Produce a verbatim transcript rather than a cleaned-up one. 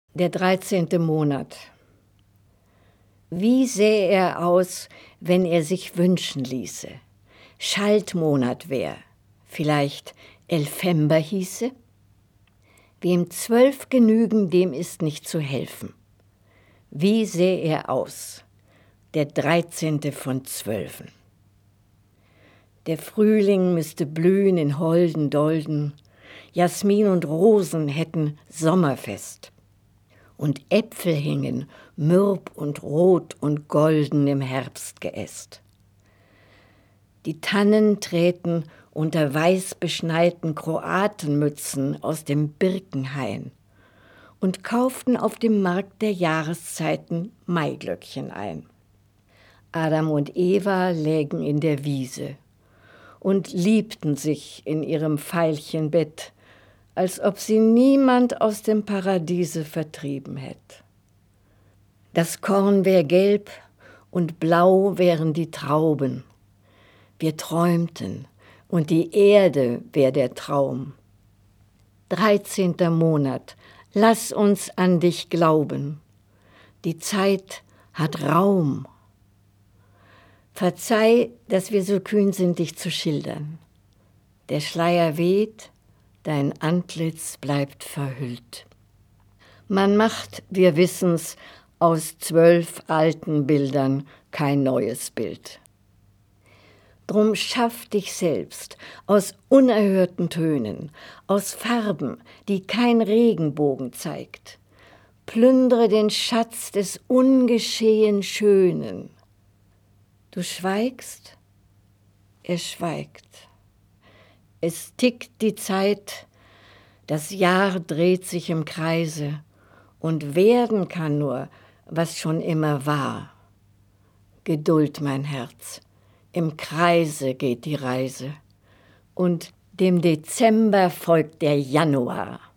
Der dreizehnte Monat. Wie sähe er aus, wenn er sich wünschen ließe? Schaltmonat wär, vielleicht Elfember hieße? Wem zwölf genügen, dem ist nicht zu helfen. Wie sähe er aus, der dreizehnte von zwölfen? Der Frühling müsste blühen in holden Dolden, Jasmin und Rosen hätten Sommerfest. Und Äpfel hingen mürb und rot und golden im Herbstgeäst. Die Tannen träten unter weißbeschneiten Kroatenmützen aus dem Birkenhain und kauften auf dem Markt der Jahreszeiten Maiglöckchen ein. Adam und Eva lägen in der Wiese und liebten sich in ihrem Veilchenbett, als ob sie niemand aus dem Paradiese vertrieben hätt. Das Korn wär gelb und blau wären die Trauben. Wir träumten und die Erde wär der Traum. Dreizehnter Monat, lass uns an dich glauben. Die Zeit hat Raum. Verzeih, dass wir so kühn sind, dich zu schildern. Der Schleier weht, dein Antlitz bleibt verhüllt. Man macht, wir wissen's, aus zwölf alten Bildern kein neues Bild. Drum schaff dich selbst aus unerhörten Tönen, aus Farben, die kein Regenbogen zeigt. Plündere den Schatz des ungeschehen Schönen. Du schweigst, er schweigt. Es tickt die Zeit, das Jahr dreht sich im Kreise und werden kann nur, was schon immer war. Geduld, mein Herz, im Kreise geht die Reise und dem Dezember folgt der Januar.